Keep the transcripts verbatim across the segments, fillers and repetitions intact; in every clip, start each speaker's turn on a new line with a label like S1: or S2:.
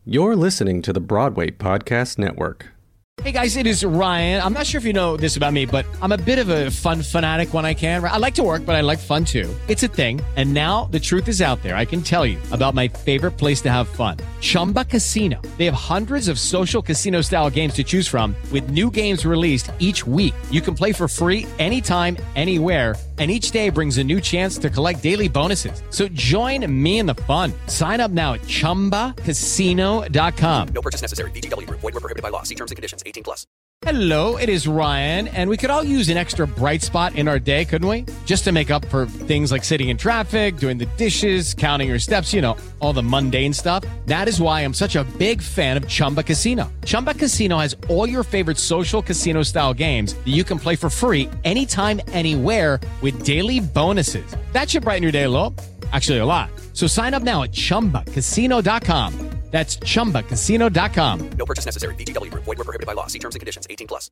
S1: You're listening to the Broadway Podcast Network.
S2: Hey guys, it is Ryan. I'm not sure if you know this about me, but I'm a bit of a fun fanatic when I can. I like to work, but I like fun too. It's a thing. And now the truth is out there. I can tell you about my favorite place to have fun. Chumba Casino. They have hundreds of social casino style games to choose from with new games released each week. You can play for free anytime, anywhere. And each day brings a new chance to collect daily bonuses. So join me in the fun. Sign up now at chumba casino dot com.
S3: No purchase necessary. V G W. Void where prohibited by law. See terms and conditions. eighteen plus.
S2: Hello, it is Ryan, and we could all use an extra bright spot in our day, couldn't we? Just to make up for things like sitting in traffic, doing the dishes, counting your steps, you know, all the mundane stuff. That is why I'm such a big fan of Chumba Casino. Chumba Casino has all your favorite social casino-style games that you can play for free anytime, anywhere with daily bonuses. That should brighten your day a little. Actually, a lot. So sign up now at chumba casino dot com. That's chumba casino dot com.
S3: No purchase necessary. V G W. Void where prohibited by law. See terms and conditions. eighteen plus.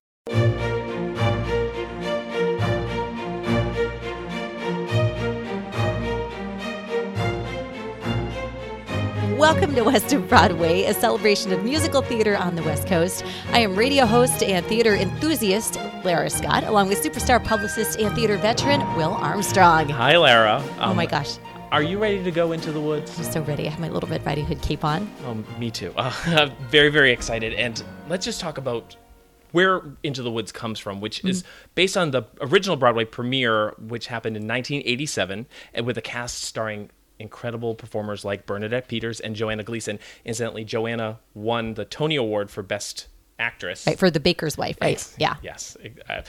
S4: Welcome to West of Broadway, a celebration of musical theater on the West Coast. I am radio host and theater enthusiast Lara Scott, along with superstar publicist and theater veteran Will Armstrong.
S5: Hi, Lara.
S4: Um, oh my gosh.
S5: Are you ready to go into the woods?
S4: I'm so ready. I have my Little Red Riding Hood cape on.
S5: Oh, me too. Uh, very, very excited. And let's just talk about where Into the Woods comes from, which mm-hmm. is based on the original Broadway premiere, which happened in nineteen eighty-seven, and with a cast starring incredible performers like Bernadette Peters and Joanna Gleason. Incidentally, Joanna won the Tony Award for Best Actress.
S4: Right, for The Baker's Wife, right?
S5: Yes.
S4: Yeah.
S5: Yes. Uh,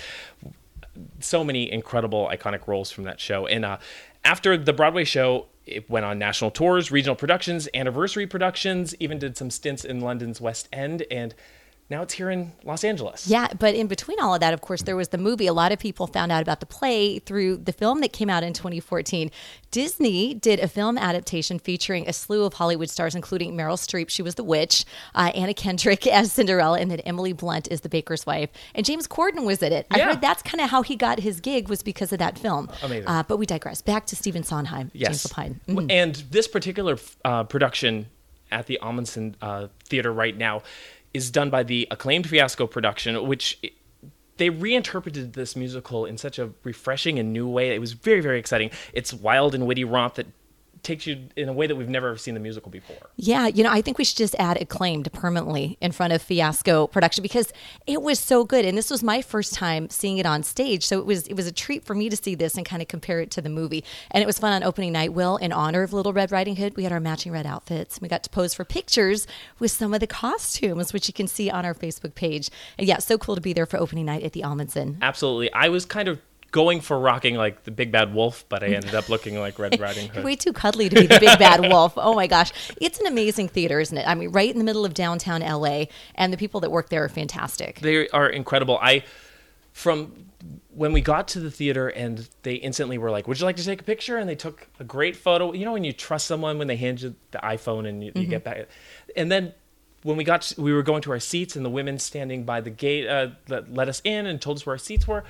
S5: so many incredible, iconic roles from that show. And uh, after the Broadway show, it went on national tours, regional productions, anniversary productions, even did some stints in London's West End, and now it's here in Los Angeles.
S4: Yeah, but in between all of that, of course, there was the movie. A lot of people found out about the play through the film that came out in twenty fourteen. Disney did a film adaptation featuring a slew of Hollywood stars, including Meryl Streep, she was the witch, uh, Anna Kendrick as Cinderella, and then Emily Blunt is the baker's wife. And James Corden was in it. I
S5: Yeah.
S4: heard that's kind of how he got his gig, was because of that film.
S5: Amazing.
S4: Uh, but we digress. Back to Stephen Sondheim,
S5: Yes.
S4: James Lapine. Mhm.
S5: And this particular uh, production at the Amundsen uh, Theater right now is done by the acclaimed Fiasco production, which they reinterpreted this musical in such a refreshing and new way. It was very, very exciting. It's wild and witty romp that takes you in a way that we've never seen the musical before.
S4: Yeah, you know, I think we should just add acclaimed permanently in front of Fiasco production because it was so good. And this was my first time seeing it on stage. So it was it was a treat for me to see this and kind of compare it to the movie. And it was fun on opening night. Will, in honor of Little Red Riding Hood, we had our matching red outfits. We got to pose for pictures with some of the costumes, which you can see on our Facebook page. And yeah, so cool to be there for opening night at the Amundsen.
S5: Absolutely. I was kind of going for rocking like the Big Bad Wolf, but I ended up looking like Red Riding Hood.
S4: Way too cuddly to be the Big Bad Wolf. Oh my gosh. It's an amazing theater, isn't it? I mean, right in the middle of downtown L A, and the people that work there are fantastic.
S5: They are incredible. I, from when we got to the theater and they instantly were like, would you like to take a picture? And they took a great photo. You know, when you trust someone, when they hand you the iPhone and you, mm-hmm. you get back. And then when we got, to, we were going to our seats and the women standing by the gate uh, that let us in and told us where our seats were.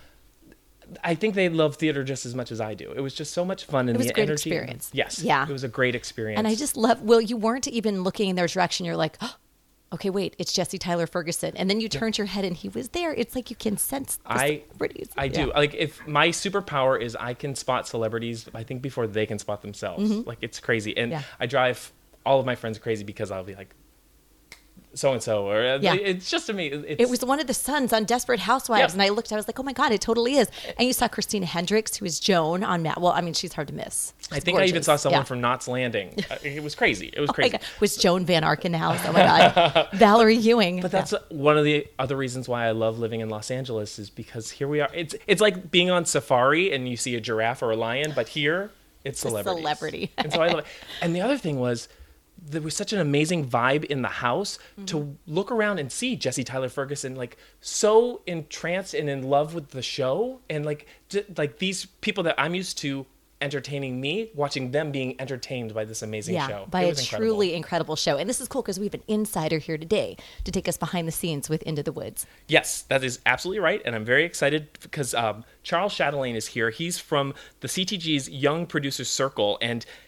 S5: I think they love theater just as much as I do. It was just so much fun. And
S4: it was
S5: the
S4: a great
S5: energy.
S4: experience.
S5: Yes.
S4: Yeah.
S5: It was a great experience.
S4: And I just love, Will, you weren't even looking in their direction. You're like, oh, okay, wait, it's Jesse Tyler Ferguson. And then you turned your head and he was there. It's like you can sense the
S5: I,
S4: celebrities.
S5: I do.
S4: Yeah.
S5: Like, if my superpower is I can spot celebrities, I think before they can spot themselves. Mm-hmm. Like, it's crazy. And
S4: yeah.
S5: I drive all of my friends crazy because I'll be like, so-and-so, or uh,
S4: yeah.
S5: it's just to me. It's,
S4: it was one of the sons on Desperate Housewives,
S5: yeah.
S4: and I looked, I was like, oh my God, it totally is. And you saw Christina Hendricks, who is Joan on Matt. Well, I mean, she's hard to miss. She's
S5: I think
S4: gorgeous.
S5: I even saw someone
S4: yeah.
S5: from Knots Landing. It was crazy. It was
S4: oh
S5: crazy.
S4: Was Joan Van Ark in the house? Oh my God. Valerie Ewing.
S5: But that's
S4: yeah.
S5: one of the other reasons why I love living in Los Angeles is because here we are. It's it's like being on safari and you see a giraffe or a lion, but here it's celebrities.
S4: A celebrity.
S5: And so I love it. And the other thing was, there was such an amazing vibe in the house mm-hmm. to look around and see Jesse Tyler Ferguson, like so entranced and in love with the show. And like, j- like these people that I'm used to entertaining me, watching them being entertained by this amazing
S4: yeah,
S5: show.
S4: by
S5: it
S4: a
S5: was incredible.
S4: truly incredible show. And this is cool because we have an insider here today to take us behind the scenes with Into the Woods.
S5: Yes, that is absolutely right. And I'm very excited because um, Charles Chatelain is here. He's from the C T G's Young Producers Circle, and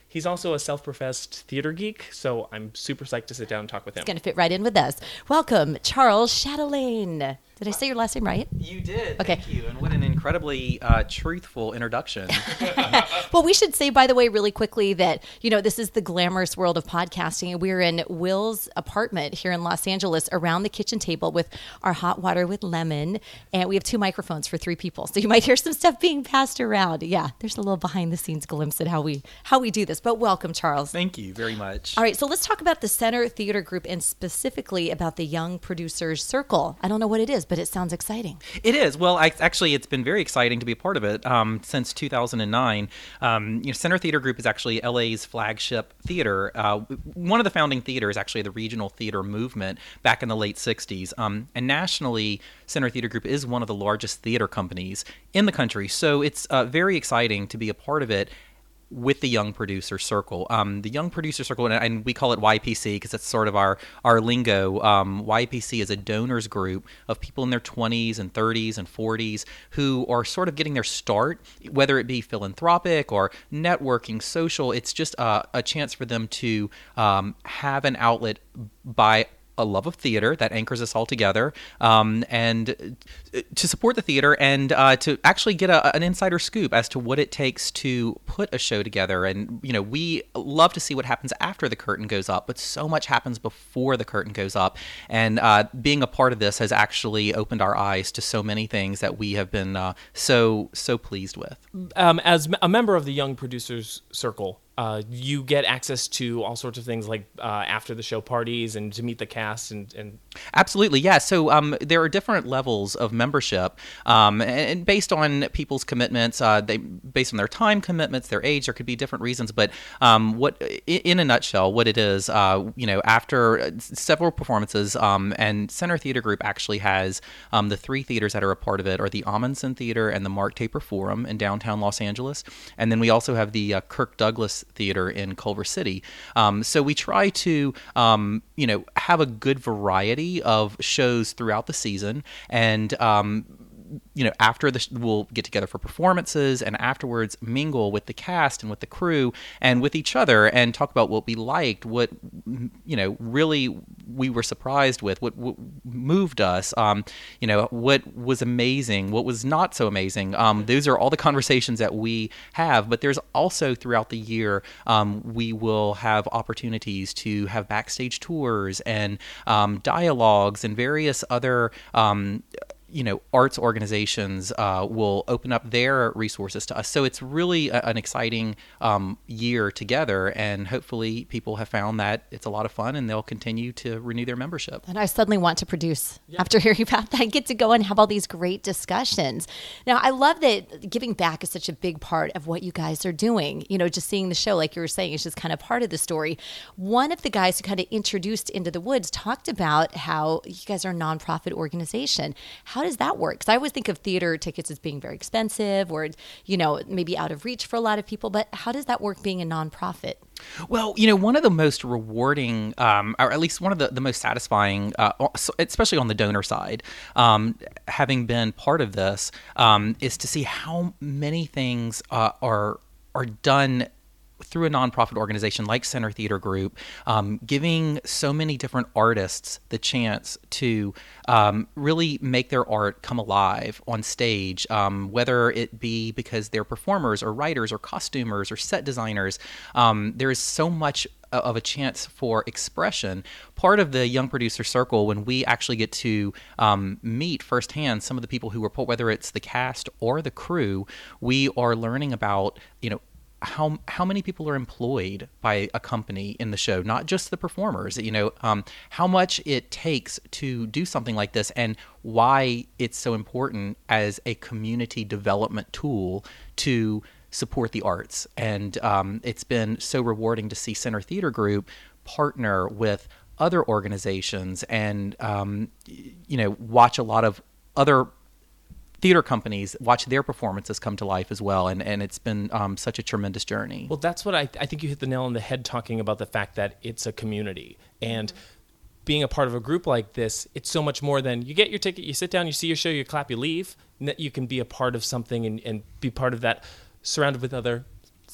S5: he's also a self-professed theater geek, so I'm super psyched to sit down and talk with him.
S4: It's going to fit right in with us. Welcome, Charles Chatelain. Did I say your last name right?
S6: You did.
S4: Okay.
S6: Thank you. And what an incredibly uh, truthful introduction.
S4: Well, we should say, by the way, really quickly that, you know, this is the glamorous world of podcasting. And we're in Will's apartment here in Los Angeles around the kitchen table with our hot water with lemon. And we have two microphones for three people. So you might hear some stuff being passed around. Yeah, there's a little behind the scenes glimpse at how we how we do this. But welcome, Charles.
S6: Thank you very much.
S4: All right, so let's talk about the Center Theater Group and specifically about the Young Producers Circle. I don't know what it is, but it sounds exciting.
S6: It is. Well, I, actually, it's been very exciting to be a part of it um, since two thousand nine. Um, you know, Center Theater Group is actually L A's flagship theater. Uh, one of the founding theaters, actually, the regional theater movement back in the late sixties. Um, and nationally, Center Theater Group is one of the largest theater companies in the country. So it's uh, very exciting to be a part of it with the Young Producer Circle. Um, the Young Producer Circle, and, and we call it Y P C because it's sort of our, our lingo. Um, Y P C is a donors group of people in their twenties and thirties and forties who are sort of getting their start, whether it be philanthropic or networking, social. It's just uh, a chance for them to um, have an outlet by a love of theater that anchors us all together, um, and to support the theater and uh, to actually get a, an insider scoop as to what it takes to put a show together. And, you know, we love to see what happens after the curtain goes up, but so much happens before the curtain goes up. And uh, being a part of this has actually opened our eyes to so many things that we have been uh, so, so pleased with.
S5: Um, as a member of the Young Producers Circle, Uh, you get access to all sorts of things like uh, after the show parties and to meet the cast and, and...
S6: Absolutely, yeah. So um, there are different levels of membership, um, and based on people's commitments, uh, they based on their time commitments, their age, there could be different reasons. But um, what, in a nutshell, what it is, uh, you know, after several performances, um, and Center Theater Group actually has um, the three theaters that are a part of it are the Amundsen Theater and the Mark Taper Forum in downtown Los Angeles, and then we also have the uh, Kirk Douglas Theater in Culver City. Um, so we try to, um, you know, have a good variety of shows throughout the season, and um, you know, after the sh- we'll get together for performances, and afterwards mingle with the cast and with the crew and with each other and talk about what we liked, what, you know, really we were surprised with, what, what moved us, um, you know, what was amazing, what was not so amazing. Um, those are all the conversations that we have, but there's also throughout the year, um, we will have opportunities to have backstage tours and um, dialogues and various other um, you know, arts organizations uh, will open up their resources to us. So it's really a, an exciting um, year together, and hopefully people have found that it's a lot of fun and they'll continue to renew their membership.
S4: And I suddenly want to produce yeah. after hearing about that, get to go and have all these great discussions. Now, I love that giving back is such a big part of what you guys are doing. You know, just seeing the show, like you were saying, is just kind of part of the story. One of the guys who kind of introduced Into the Woods talked about how you guys are a nonprofit organization. How does that work? Because I always think of theater tickets as being very expensive or, you know, maybe out of reach for a lot of people. But how does that work being a nonprofit?
S6: Well, you know, one of the most rewarding, um, or at least one of the, the most satisfying, uh, especially on the donor side, um, having been part of this, um, is to see how many things uh, are are done through a nonprofit organization like Center Theater Group, um, giving so many different artists the chance to um, really make their art come alive on stage, um, whether it be because they're performers or writers or costumers or set designers. Um, there is so much of a chance for expression. Part of the Young Producer Circle, when we actually get to um, meet firsthand some of the people who were, whether it's the cast or the crew, we are learning about, you know, how how many people are employed by a company in the show, not just the performers, you know, um, how much it takes to do something like this and why it's so important as a community development tool to support the arts. And um, it's been so rewarding to see Center Theater Group partner with other organizations and, um, you know, watch a lot of other theater companies watch their performances come to life as well, and and it's been um, such a tremendous journey.
S5: Well, that's what I I think you hit the nail on the head talking about the fact that it's a community, and being a part of a group like this, it's so much more than you get your ticket, you sit down, you see your show, you clap, you leave. And that you can be a part of something and, and be part of that, surrounded with other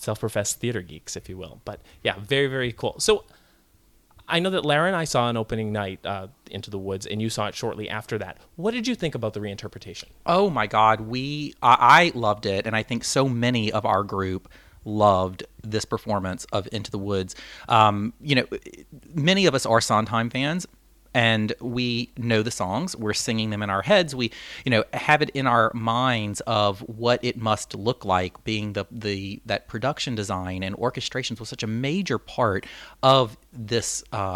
S5: self-professed theater geeks, if you will. But yeah, very, very cool. So I know that Lara and I saw an opening night, uh, Into the Woods, and you saw it shortly after that. What did you think about the reinterpretation?
S6: Oh my God, we I, I loved it, and I think so many of our group loved this performance of Into the Woods. Um, you know, many of us are Sondheim fans, and we know the songs. We're singing them in our heads. We, you know, have it in our minds of what it must look like. Being the the that production design and orchestrations was such a major part of this uh,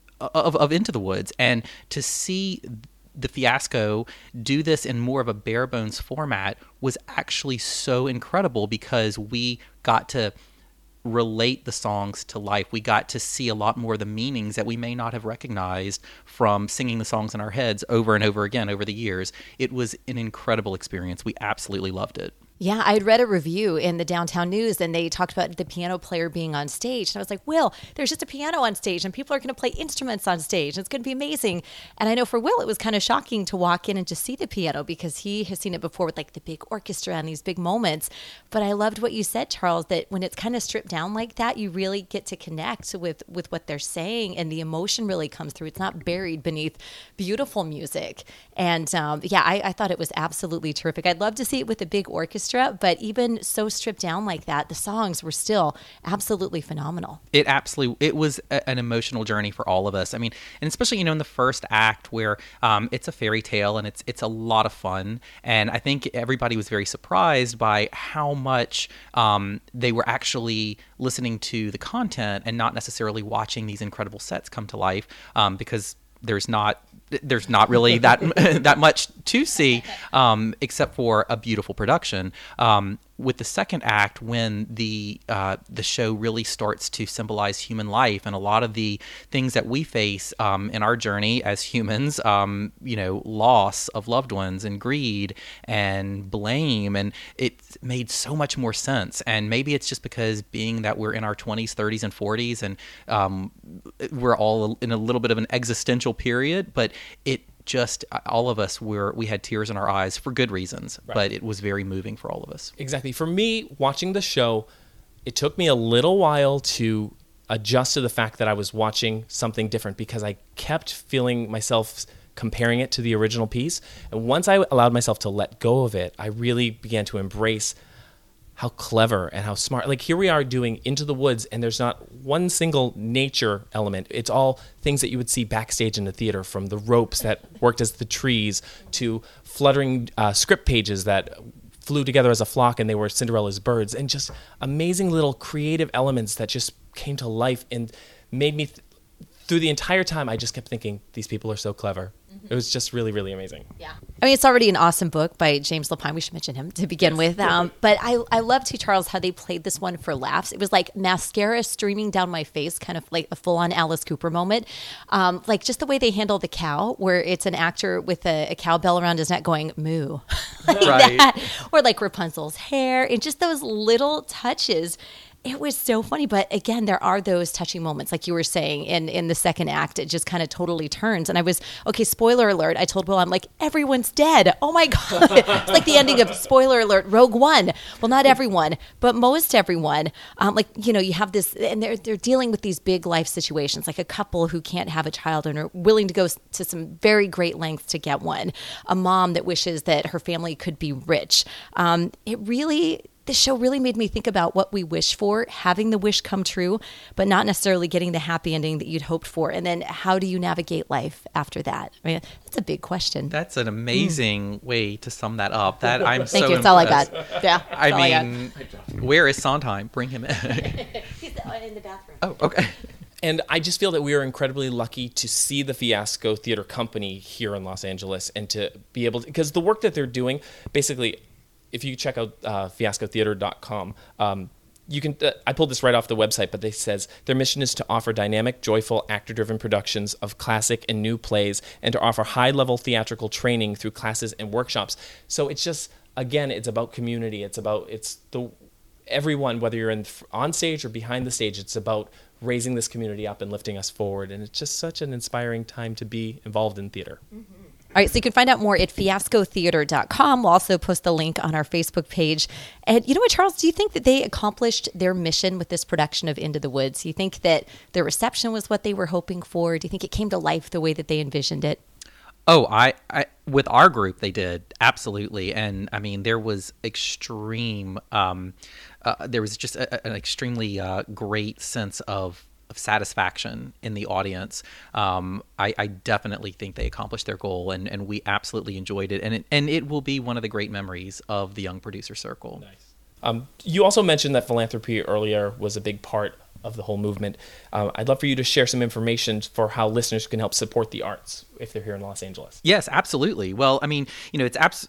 S6: of of Into the Woods, and to see the Fiasco do this in more of a bare bones format was actually so incredible, because we got to relate the songs to life. We got to see a lot more of the meanings that we may not have recognized from singing the songs in our heads over and over again over the years. It was an incredible experience. We absolutely loved it.
S4: Yeah, I'd read a review in the Downtown News, and they talked about the piano player being on stage. And I was like, Will, there's just a piano on stage, and people are going to play instruments on stage. It's going to be amazing. And I know for Will, it was kind of shocking to walk in and just see the piano, because he has seen it before with like the big orchestra and these big moments. But I loved what you said, Charles, that when it's kind of stripped down like that, you really get to connect with, with what they're saying, and the emotion really comes through. It's not buried beneath beautiful music. And um, yeah, I, I thought it was absolutely terrific. I'd love to see it with a big orchestra. But even so stripped down like that, the songs were still absolutely phenomenal.
S6: It absolutely, it was a, an emotional journey for all of us. I mean, and especially, you know, in the first act where um, it's a fairy tale and it's it's a lot of fun. And I think everybody was very surprised by how much um, they were actually listening to the content and not necessarily watching these incredible sets come to life, um, because there's not there's not really that that much to see, um, except for a beautiful production. Um, with the second act, when the uh, the show really starts to symbolize human life and a lot of the things that we face um, in our journey as humans, um, you know, loss of loved ones and greed and blame, and it made so much more sense. And maybe it's just because being that we're in our twenties, thirties, and forties, and um, we're all in a little bit of an existential period, but it just, all of us were, we had tears in our eyes for good reasons, right. But it was very moving for all of us.
S5: Exactly. For me, watching the show, it took me a little while to adjust to the fact that I was watching something different, because I kept feeling myself comparing it to the original piece. And once I allowed myself to let go of it, I really began to embrace how clever and how smart. Like, here we are doing Into the Woods, and there's not one single nature element. It's all things that you would see backstage in the theater, from the ropes that worked as the trees to fluttering uh, script pages that flew together as a flock and they were Cinderella's birds, and just amazing little creative elements that just came to life and made me, th- through the entire time, I just kept thinking, these people are so clever. It was just really, really amazing.
S4: Yeah. I mean, it's already an awesome book by James Lapine. We should mention him to begin yes. with. Um, but I, I love, too, Charles, how they played this one for laughs. It was like mascara streaming down my face, kind of like a full-on Alice Cooper moment. Um, like just the way they handle the cow, where it's an actor with a, a cowbell around his neck going, moo. like
S6: right.
S4: that. Or like Rapunzel's hair, and just those little touches. It was so funny. But again, there are those touching moments, like you were saying, in, in the second act, it just kind of totally turns. And I was, okay, spoiler alert. I told Will, I'm like, everyone's dead. Oh my God. It's like the ending of, spoiler alert, Rogue One. Well, not everyone, but most everyone. Um, like, you know, you have this, and they're, they're dealing with these big life situations, like a couple who can't have a child and are willing to go to some very great lengths to get one. A mom that wishes that her family could be rich. Um, it really... This show really made me think about what we wish for, having the wish come true, but not necessarily getting the happy ending that you'd hoped for. And then how do you navigate life after that? I mean, that's a big question.
S6: That's an amazing mm. way to sum that up. That I'm
S4: Thank
S6: so
S4: you. That's
S6: impressed.
S4: all I got. Yeah.
S6: I
S4: I
S6: mean, where is Sondheim? Bring him in.
S4: He's in the bathroom.
S6: Oh, okay.
S5: And I just feel that we are incredibly lucky to see the Fiasco Theater Company here in Los Angeles, and to be able to, because the work that they're doing, basically, if you check out uh, fiasco theater dot com, um, you can. Uh, I pulled this right off the website, but they says their mission is to offer dynamic, joyful, actor-driven productions of classic and new plays, and to offer high-level theatrical training through classes and workshops. So it's just, again, it's about community. It's about it's the everyone, whether you're in on stage or behind the stage. It's about raising this community up and lifting us forward, and it's just such an inspiring time to be involved in theater.
S4: Mm-hmm. All right, so you can find out more at fiasco theater dot com. We'll also post the link on our Facebook page. And you know what, Charles, do you think that they accomplished their mission with this production of Into the Woods? Do you think that the reception was what they were hoping for? Do you think it came to life the way that they envisioned it?
S6: Oh, I, I with our group, they did. Absolutely. And I mean, there was extreme, um, uh, there was just a, an extremely uh, great sense of of satisfaction in the audience. Um, I, I definitely think they accomplished their goal, and, and we absolutely enjoyed it. And it, and it will be one of the great memories of the Young Producer Circle.
S5: Nice. Um, you also mentioned that philanthropy earlier was a big part of the whole movement. Uh, I'd love for you to share some information for how listeners can help support the arts if they're here in Los Angeles.
S6: Yes, absolutely. Well, I mean, you know, it's abs-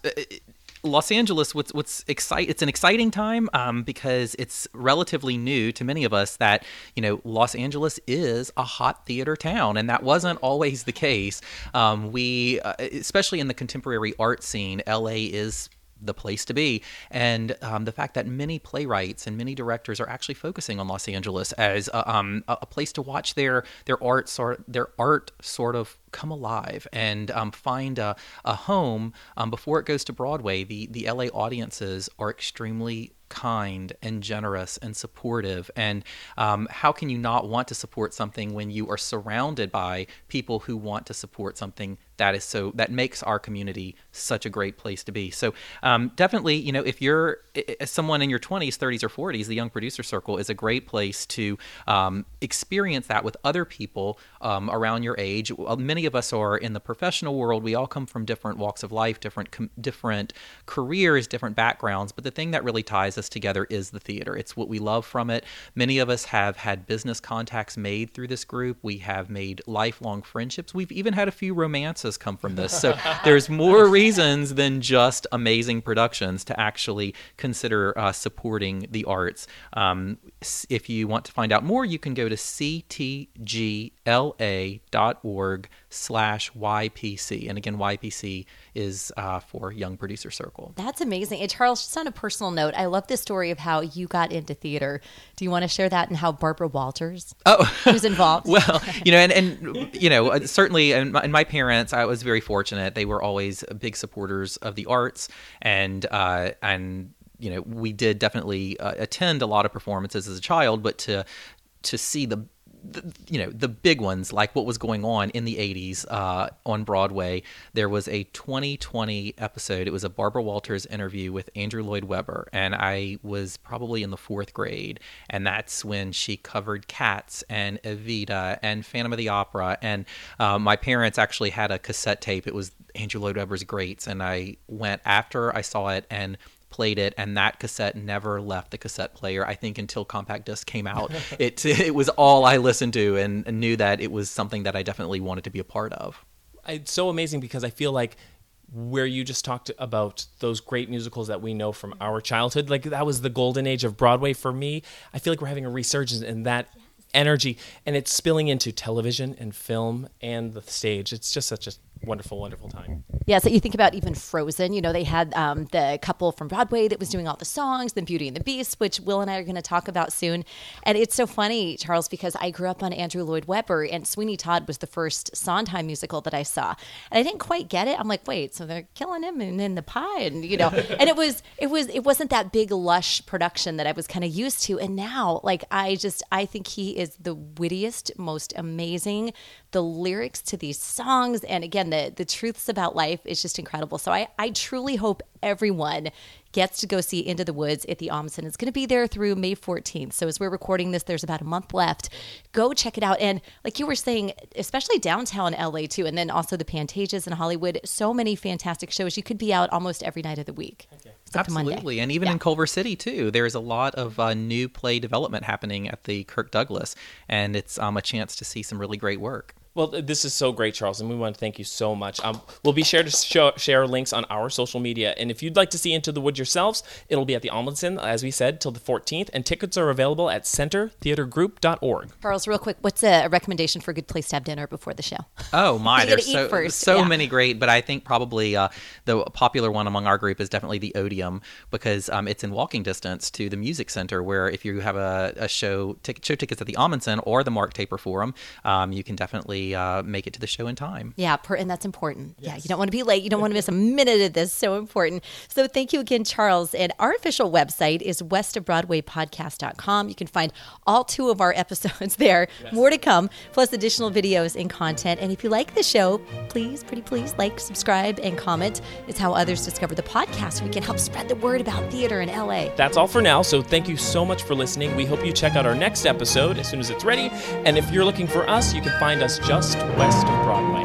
S6: Los Angeles, what's what's excite it's an exciting time um, because it's relatively new to many of us that, you know, Los Angeles is a hot theater town, and that wasn't always the case. Um, we, uh, especially in the contemporary art scene, L A is the place to be. And um, the fact that many playwrights and many directors are actually focusing on Los Angeles as a, um, a, a place to watch their their art sort their art sort of come alive and um, find a, a home um, before it goes to Broadway. The the L A audiences are extremely kind and generous and supportive, and um, how can you not want to support something when you are surrounded by people who want to support something that is so that makes our community such a great place to be? So um, definitely, you know, if you're as someone in your twenties, thirties, or forties, the Young Producer Circle is a great place to um, experience that with other people um, around your age. Many of us are in the professional world. We all come from different walks of life, different com- different careers, different backgrounds, but the thing that really ties us together is the theater. It's what we love from it. Many of us have had business contacts made through this group. We have made lifelong friendships. We've even had a few romances come from this. So there's more reasons than just amazing productions to actually consider uh, supporting the arts. Um, if you want to find out more, you can go to c t g l a dot org slash Y P C. And again, Y P C is uh, for Young Producer Circle.
S4: That's amazing. And Charles, just on a personal note, I love the story of how you got into theater. Do you want to share that and how Barbara Walters
S6: oh.
S4: was involved?
S6: Well, you know, and, and you know, certainly, and my, and my parents, I was very fortunate. They were always big supporters of the arts, and uh, and you know, we did definitely uh, attend a lot of performances as a child, but to to see the The, you know, the big ones, like what was going on in the eighties uh, on Broadway. There was a twenty twenty episode. It was a Barbara Walters interview with Andrew Lloyd Webber, and I was probably in the fourth grade, and that's when she covered Cats and Evita and Phantom of the Opera, and uh, my parents actually had a cassette tape. It was Andrew Lloyd Webber's Greats, and I went after I saw it and played it, and that cassette never left the cassette player, I think, until compact disc came out. it it was all I listened to, and, and knew that it was something that I definitely wanted to be a part of.
S5: It's so amazing because I feel like where you just talked about those great musicals that we know from our childhood, like that was the golden age of Broadway for me. I feel like we're having a resurgence in that energy, and it's spilling into television and film and the stage. It's just such a wonderful, wonderful time.
S4: Yeah, so you think about even Frozen, you know, they had um, the couple from Broadway that was doing all the songs, then Beauty and the Beast, which Will and I are going to talk about soon. And it's so funny, Charles, because I grew up on Andrew Lloyd Webber, and Sweeney Todd was the first Sondheim musical that I saw. And I didn't quite get it. I'm like, wait, so they're killing him and in the pie, and you know, and it was, it was, it wasn't that big lush production that I was kind of used to. And now, like, I just, I think he is the wittiest, most amazing. The lyrics to these songs, and again, the the truths about life is just incredible. So I, I truly hope everyone gets to go see Into the Woods at the Ahmanson. It's going to be there through May fourteenth. So as we're recording this, there's about a month left. Go check it out. And like you were saying, especially downtown L A too, and then also the Pantages in Hollywood, so many fantastic shows. You could be out almost every night of the week. Okay.
S6: Absolutely. And even
S4: yeah.
S6: in Culver City too, there's a lot of uh, new play development happening at the Kirk Douglas, and it's um, a chance to see some really great work.
S5: Well, this is so great, Charles, and we want to thank you so much. Um, we'll be sure to show, share links on our social media, and if you'd like to see Into the Woods yourselves, it'll be at the Ahmanson, as we said, till the fourteenth, and tickets are available at center theater group dot org.
S4: Charles, real quick, what's a recommendation for a good place to have dinner before the show?
S6: Oh, my,
S4: you
S6: there's
S4: eat
S6: so,
S4: first.
S6: so
S4: yeah.
S6: many great, but I think probably uh, the popular one among our group is definitely the Odeum, because um, it's in walking distance to the Music Center, where if you have a, a show, t- show tickets at the Ahmanson or the Mark Taper Forum, um, you can definitely they uh, make it to the show in time.
S4: Yeah, per, and that's important. Yes. Yeah, you don't want to be late. You don't want to miss a minute of this. So important. So thank you again, Charles. And our official website is west of broadway podcast dot com. You can find all two of our episodes there. Yes. More to come, plus additional videos and content. And if you like the show, please, pretty please, like, subscribe, and comment. It's how others discover the podcast. We can help spread the word about theater in L A.
S5: That's all for now. So thank you so much for listening. We hope you check out our next episode as soon as it's ready. And if you're looking for us, you can find us just west of Broadway.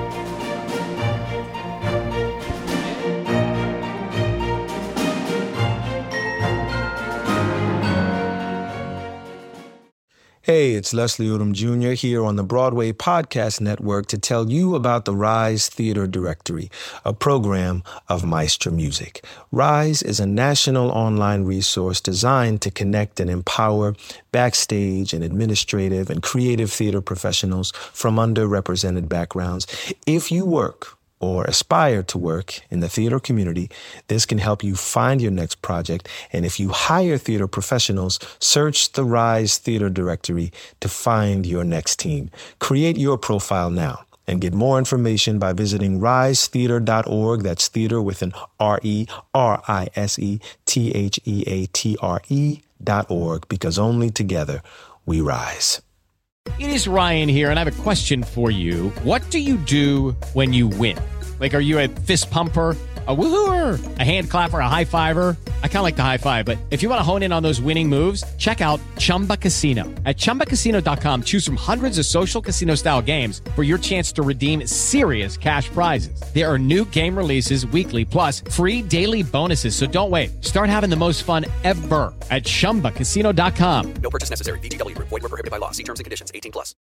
S7: Hey, it's Leslie Odom Junior here on the Broadway Podcast Network to tell you about the Rise Theater Directory, a program of Maestro Music. Rise is a national online resource designed to connect and empower backstage and administrative and creative theater professionals from underrepresented backgrounds. If you work or aspire to work in the theater community, this can help you find your next project. And if you hire theater professionals, search the Rise Theater Directory to find your next team. Create your profile now and get more information by visiting rise theater dot org. That's theater with an R E, R I S E, T H E A T R E dot org, because only together we rise.
S2: It is Ryan here, and I have a question for you. What do you do when you win? Like, are you a fist pumper, a woohooer, a hand clapper, a high fiver? I kind of like the high five, but if you want to hone in on those winning moves, check out Chumba Casino. At chumba casino dot com, choose from hundreds of social casino-style games for your chance to redeem serious cash prizes. There are new game releases weekly, plus free daily bonuses. So don't wait. Start having the most fun ever at chumba casino dot com.
S3: No purchase necessary. V G W. Void where prohibited by law. See terms and conditions. eighteen plus.